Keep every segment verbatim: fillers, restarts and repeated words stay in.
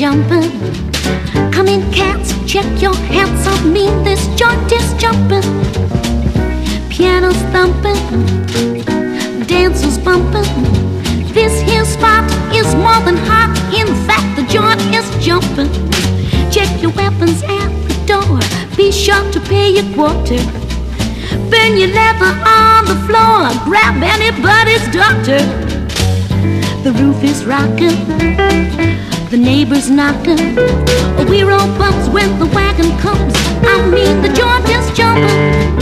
jumping. Come in, cats, check your hats on me. This joint is jumping. Piano's thumping, dancers bumping. This here spot is more than hot. In fact, the joint is jumping. Check your weapons at the door. Be sure to pay your quarter. Burn your leather on the floor. Grab anybody's doctor. The roof is rocking, the neighbors knocking. We're all bumps when the wagon comes. I mean, the joint is jumping.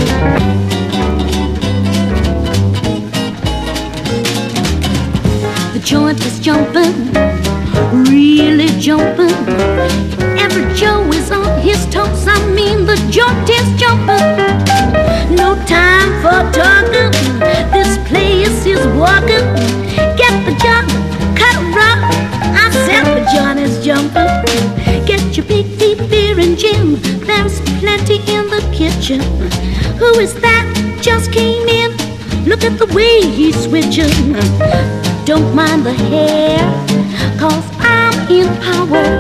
The joint is jumping, really jumping. Every Joe is on his toes. I mean, the joint is jumping. No time for talking. This place is walking. Get the job, cut a rock. I said the joint is jumping. Get your big feet, beer and gin. There's plenty in the kitchen. Who is that just came in? Look at the way he's switching. Don't mind the hair, cause I'm in power.